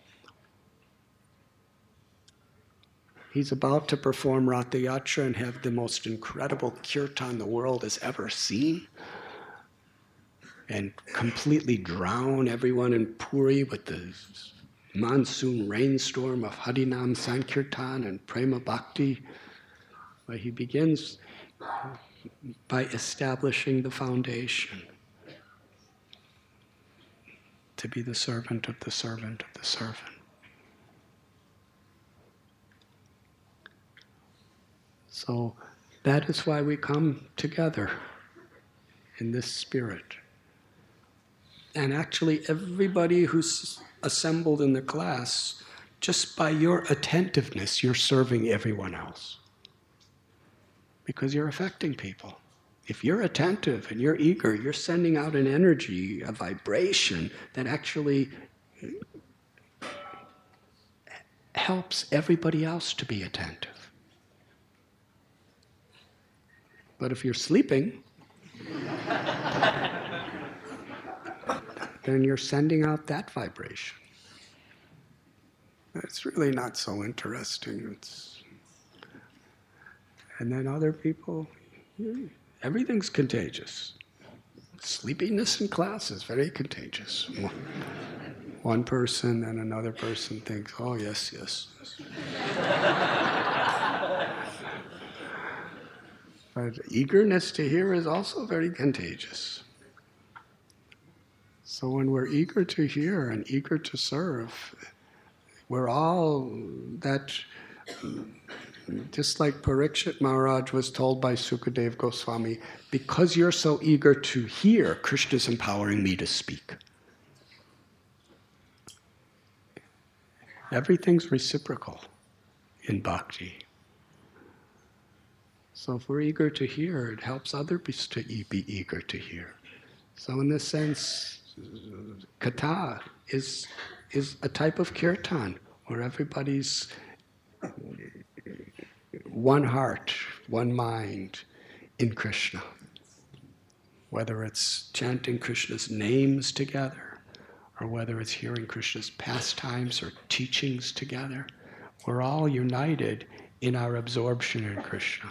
A: He's about to perform Ratha Yatra and have the most incredible kirtan the world has ever seen, and completely drown everyone in Puri with the monsoon rainstorm of Harinam Sankirtan and Prema Bhakti. But he begins by establishing the foundation to be the servant of the servant of the servant. So that is why we come together in this spirit. And actually everybody who's assembled in the class, just by your attentiveness, you're serving everyone else. Because you're affecting people. If you're attentive and you're eager, you're sending out an energy, a vibration that actually helps everybody else to be attentive. But if you're sleeping, then you're sending out that vibration. It's really not so interesting. It's, and then other people, everything's contagious. Sleepiness in class is very contagious. One, one person and another person thinks, oh yes, yes. But eagerness to hear is also very contagious. So when we're eager to hear and eager to serve, We're all that, just like Parikshit Maharaj was told by Sukadev Goswami, because you're so eager to hear, Krishna's empowering me to speak. Everything's reciprocal in bhakti. So if we're eager to hear, it helps others to be eager to hear. So in this sense, katha is, is a type of kirtan where everybody's one heart, one mind in Krishna. Whether it's chanting Krishna's names together, or whether it's hearing Krishna's pastimes or teachings together, we're all united in our absorption in Krishna.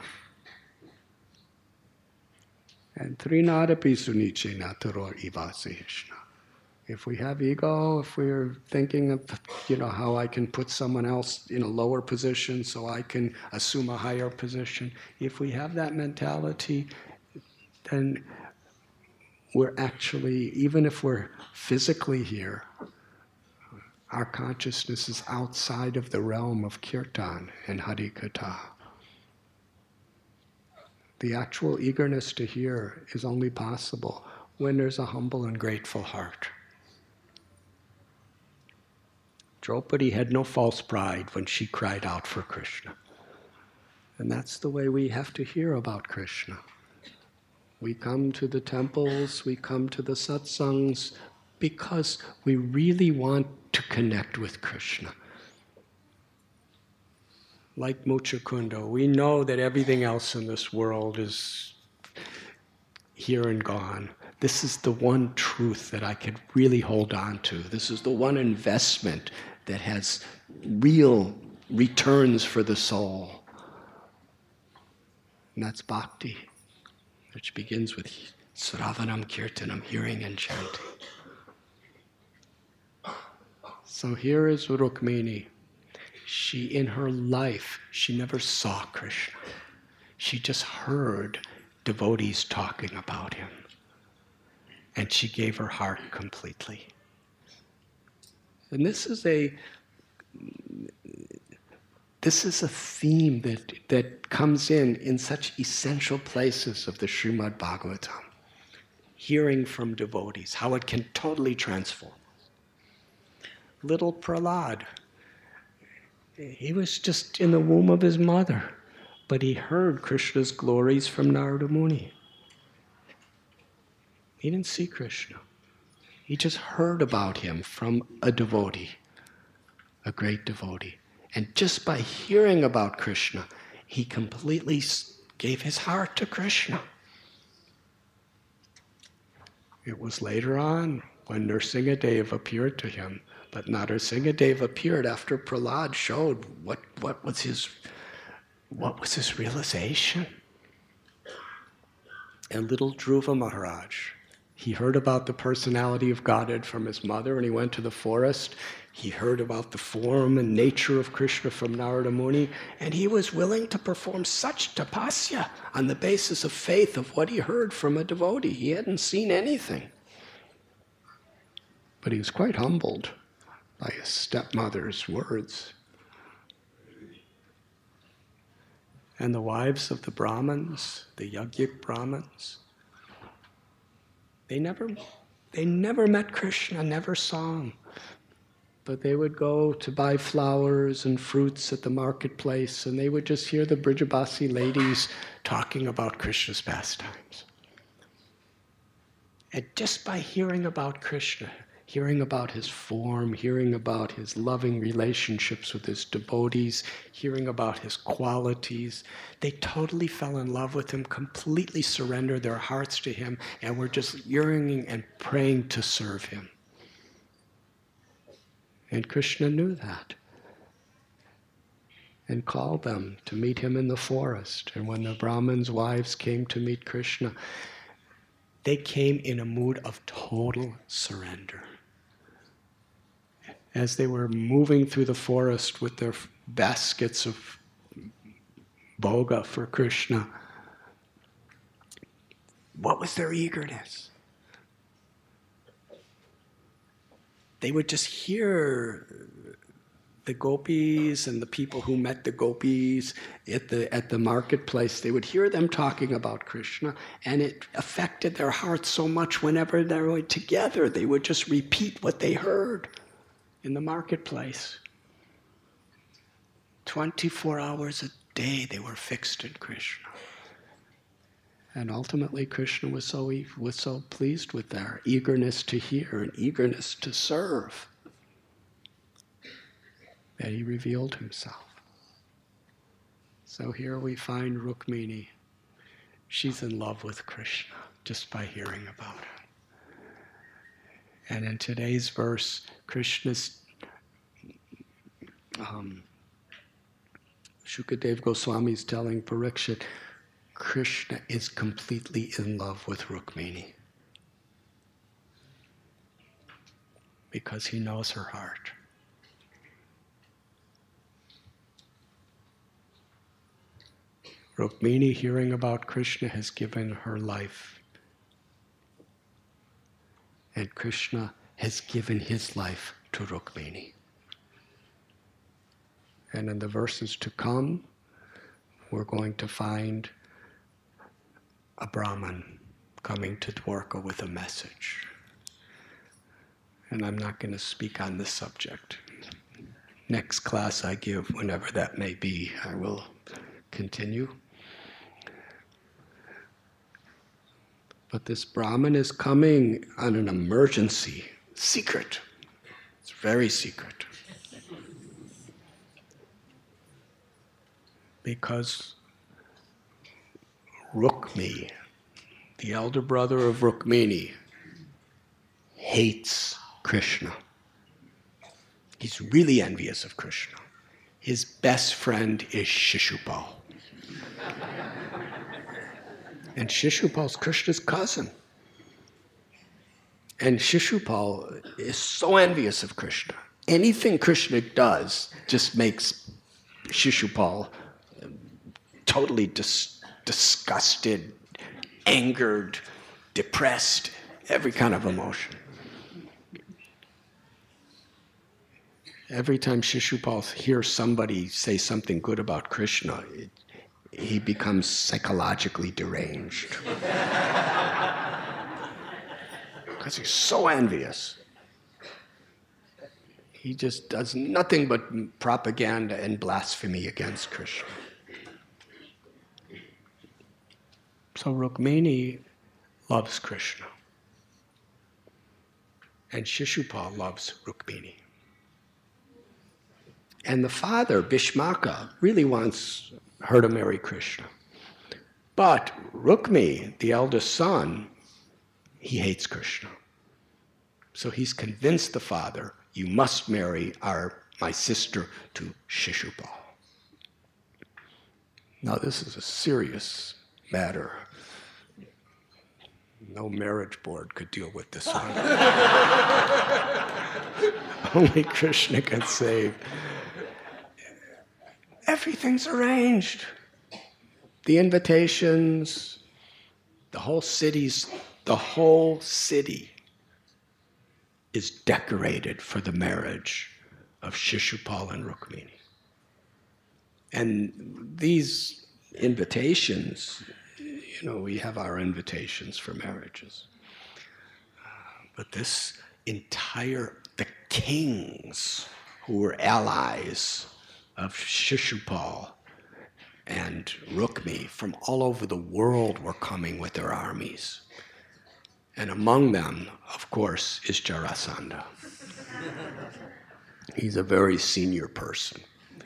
A: And trinadapi suniche nataror ivasihishna. If we have ego, if we're thinking of, you know, how I can put someone else in a lower position so I can assume a higher position, if we have that mentality, then we're actually, even if we're physically here, our consciousness is outside of the realm of kirtan and harikatha. The actual eagerness to hear is only possible when there's a humble and grateful heart. Draupadi had no false pride when she cried out for Krishna. And that's the way we have to hear about Krishna. We come to the temples, we come to the satsangs because we really want to connect with Krishna. Like Muchakunda, we know that everything else in this world is here and gone. This is the one truth that I could really hold on to. This is the one investment that has real returns for the soul. And that's bhakti, which begins with sravanam kirtanam, hearing and chanting. So here is Rukmini. She, in her life, she never saw Krishna. She just heard devotees talking about him. And she gave her heart completely. And this is a this is a theme that, that comes in in such essential places of the Srimad Bhagavatam. Hearing from devotees, how it can totally transform. Little Prahlad, he was just in the womb of his mother, but he heard Krishna's glories from Narada Muni. He didn't see Krishna. He just heard about him from a devotee, a great devotee. And just by hearing about Krishna, he completely gave his heart to Krishna. It was later on when Nrsingadev appeared to him, but Nrsingadev appeared after Prahlad showed what, what was his what was his realization. And little Dhruva Maharaj, he heard about the personality of Godhead from his mother, and he went to the forest. He heard about the form and nature of Krishna from Narada Muni, and he was willing to perform such tapasya on the basis of faith of what he heard from a devotee. He hadn't seen anything. But he was quite humbled by his stepmother's words. And the wives of the Brahmins, the Yajnik Brahmins, they never, they never met Krishna, never saw him. But they would go to buy flowers and fruits at the marketplace, and they would just hear the Brijabasi ladies talking about Krishna's pastimes. And just by hearing about Krishna, hearing about his form, hearing about his loving relationships with his devotees, hearing about his qualities, they totally fell in love with him, completely surrendered their hearts to him, and were just yearning and praying to serve him. And Krishna knew that and called them to meet him in the forest. And when the Brahmins' wives came to meet Krishna, they came in a mood of total surrender. As they were moving through the forest with their baskets of bhoga for Krishna, what was their eagerness? They would just hear the gopis and the people who met the gopis at the, at the marketplace, they would hear them talking about Krishna, and it affected their hearts so much whenever they were together. They would just repeat what they heard in the marketplace. twenty-four hours a day they were fixed in Krishna. And ultimately Krishna was so, was so pleased with their eagerness to hear and eagerness to serve that he revealed himself. So here we find Rukmini. She's in love with Krishna just by hearing about him. And in today's verse, Krishna's um, Shukadev Goswami is telling Parikshit, Krishna is completely in love with Rukmini because he knows her heart. Rukmini, hearing about Krishna, has given her life. And Krishna has given his life to Rukmini. And in the verses to come, we're going to find a Brahman coming to Dwarka with a message. And I'm not going to speak on this subject. Next class I give, whenever that may be, I will continue. But this Brahman is coming on an emergency, secret. It's very secret. Because Rukmi, the elder brother of Rukmini, hates Krishna. He's really envious of Krishna. His best friend is Shishupal. And Shishupal's Krishna's cousin. And Shishupal is so envious of Krishna. Anything Krishna does just makes Shishupal totally dis- disgusted, angered, depressed, every kind of emotion. Every time Shishupal hears somebody say something good about Krishna, it, he becomes psychologically deranged. Because he's so envious. He just does nothing but propaganda and blasphemy against Krishna. So Rukmini loves Krishna. And Shishupal loves Rukmini. And the father, Bhishmaka, really wants her to marry Krishna. But Rukmi, the eldest son, he hates Krishna. So he's convinced the father, you must marry our, my sister to Shishupal. Now this is a serious matter. No marriage board could deal with this one. Only Krishna can save. Everything's arranged. The invitations, the whole city's, the whole city is decorated for the marriage of Shishupal and Rukmini. And these invitations, you know, we have our invitations for marriages. Uh, but this entire, the kings who were allies of Shishupal and Rukmi from all over the world were coming with their armies. And among them, of course, is Jarasandha. He's a very senior person.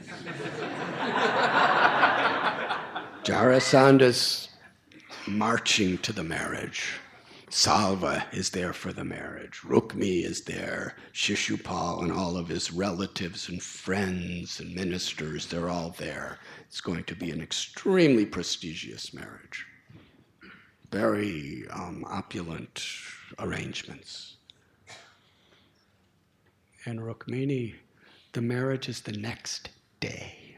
A: Jarasandha's marching to the marriage. Salva is there for the marriage. Rukmi is there. Shishupal and all of his relatives and friends and ministers, they're all there. It's going to be an extremely prestigious marriage. Very um, opulent arrangements. And Rukmini, the marriage is the next day.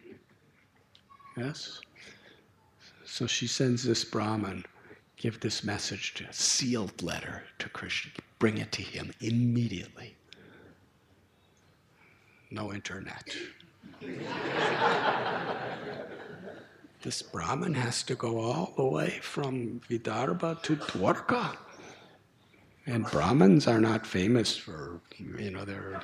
A: Yes? So she sends this Brahmin, give this message, to a sealed letter to Krishna. Bring it to him immediately. no internet. This Brahmin has to go all the way from Vidarbha to Dwarka. And Brahmins are not famous for, you know, their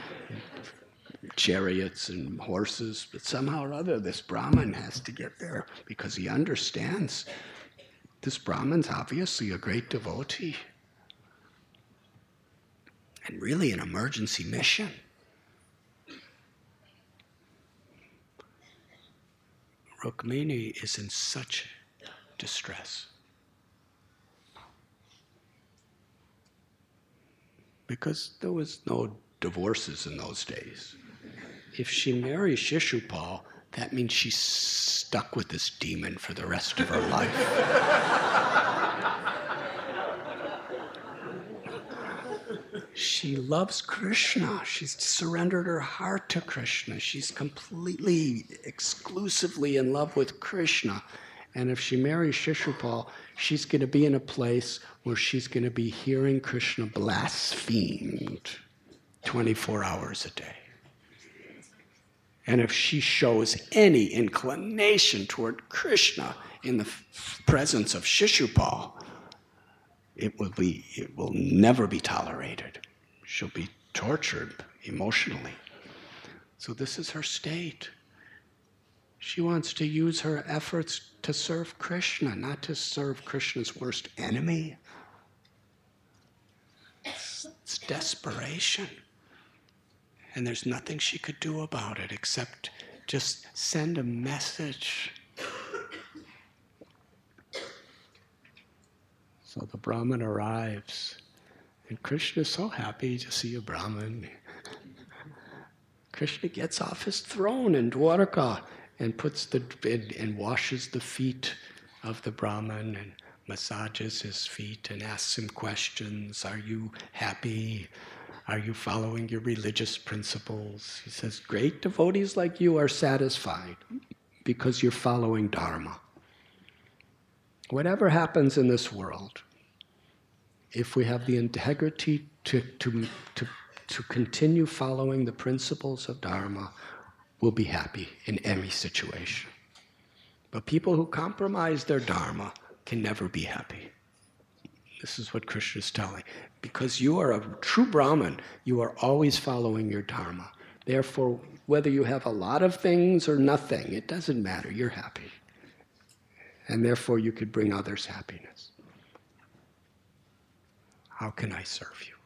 A: chariots and horses, but somehow or other this Brahmin has to get there because he understands this Brahmin's obviously a great devotee and really an emergency mission. Rukmini is in such distress because there was no divorces in those days. If she marries Shishupal, that means she's stuck with this demon for the rest of her life. She loves Krishna. She's surrendered her heart to Krishna. She's completely, exclusively in love with Krishna. And if she marries Shishupal, she's going to be in a place where she's going to be hearing Krishna blasphemed twenty-four hours a day. And if she shows any inclination toward Krishna in the f- presence of Shishupal, it will be, it will never be tolerated. She'll be tortured emotionally. So this is her state. She wants to use her efforts to serve Krishna, not to serve Krishna's worst enemy. It's, it's desperation. And there's nothing she could do about it except just send a message. So the Brahmin arrives, and Krishna is so happy to see a Brahmin. Krishna gets off his throne in Dwarka and puts the and, and washes the feet of the Brahmin and massages his feet and asks him questions. Are you happy? Are you following your religious principles? He says, great devotees like you are satisfied because you're following Dharma. Whatever happens in this world, if we have the integrity to, to, to, to continue following the principles of Dharma, we'll be happy in any situation. But people who compromise their Dharma can never be happy. This is what Krishna is telling. Because you are a true Brahmin, you are always following your Dharma. Therefore, whether you have a lot of things or nothing, it doesn't matter, you're happy. And therefore you could bring others happiness. How can I serve you?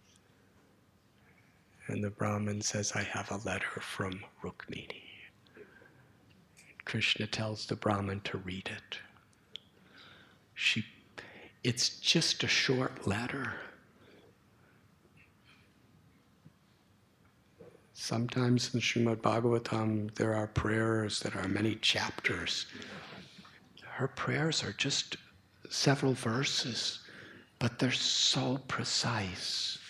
A: And the Brahmin says, I have a letter from Rukmini. Krishna tells the Brahmin to read it. She, it's just a short letter. Sometimes in Srimad Bhagavatam, there are prayers that are many chapters. Her prayers are just several verses, but they're so precise.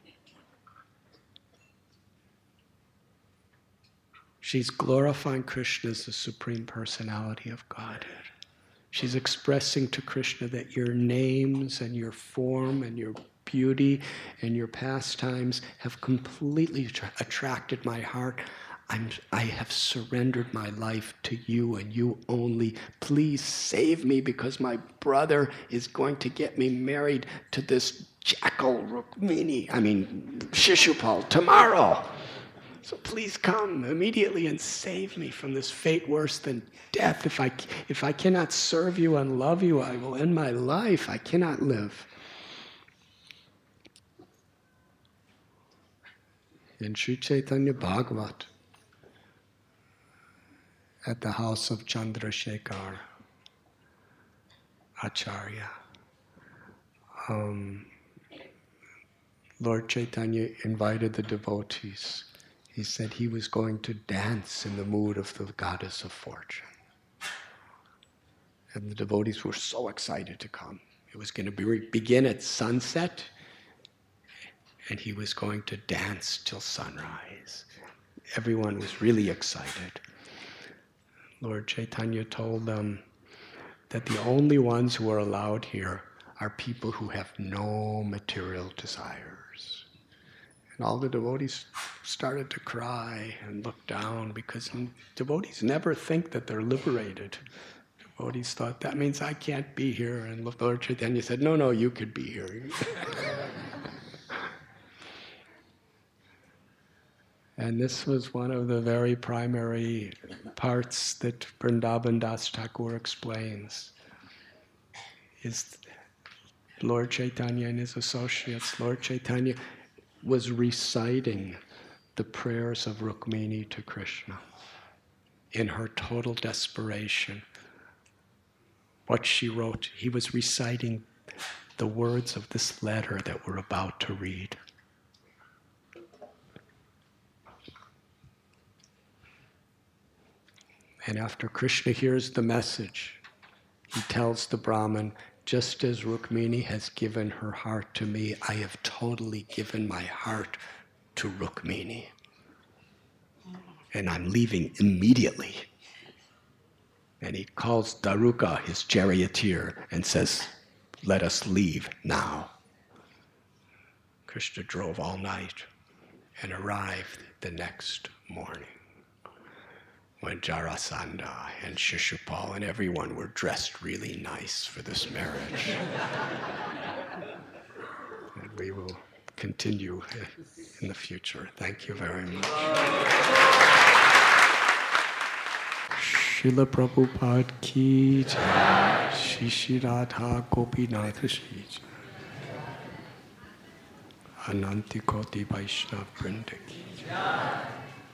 A: She's glorifying Krishna as the Supreme Personality of Godhead. She's expressing to Krishna that your names and your form and your beauty and your pastimes have completely attra- attracted my heart. I'm, I have surrendered my life to you and you only. Please save me because my brother is going to get me married to this jackal Rukmini, I mean Shishupal, tomorrow. So please come immediately and save me from this fate worse than death. If I, if I cannot serve you and love you, I will end my life. I cannot live. In Sri Chaitanya Bhagavat, at the house of Chandrasekhar Acharya, um, Lord Chaitanya invited the devotees. He said he was going to dance in the mood of the goddess of fortune. And the devotees were so excited to come. It was going to be, begin at sunset, and he was going to dance till sunrise. Everyone was really excited. Lord Chaitanya told them that the only ones who are allowed here are people who have no material desires. And all the devotees started to cry and look down, because devotees never think that they're liberated. Devotees thought, that means I can't be here. And Lord Chaitanya said, no, no, you could be here. And this was one of the very primary parts that Vrindavan Das Thakur explains, is Lord Chaitanya and his associates. Lord Chaitanya was reciting the prayers of Rukmini to Krishna in her total desperation. What she wrote, he was reciting the words of this letter that we're about to read. And after Krishna hears the message, he tells the Brahmin, just as Rukmini has given her heart to me, I have totally given my heart to Rukmini. And I'm leaving immediately. And he calls Daruka, his charioteer, and says, let us leave now. Krishna drove all night and arrived the next morning, when Jarasandha and Shishupal and everyone were dressed really nice for this marriage. And we will continue in the future. Thank you very much. Srila Prabhupada ki jai, Shri Radha Gopinath ki jai, Ananti Koti Vaishnava Vrinda ki jai.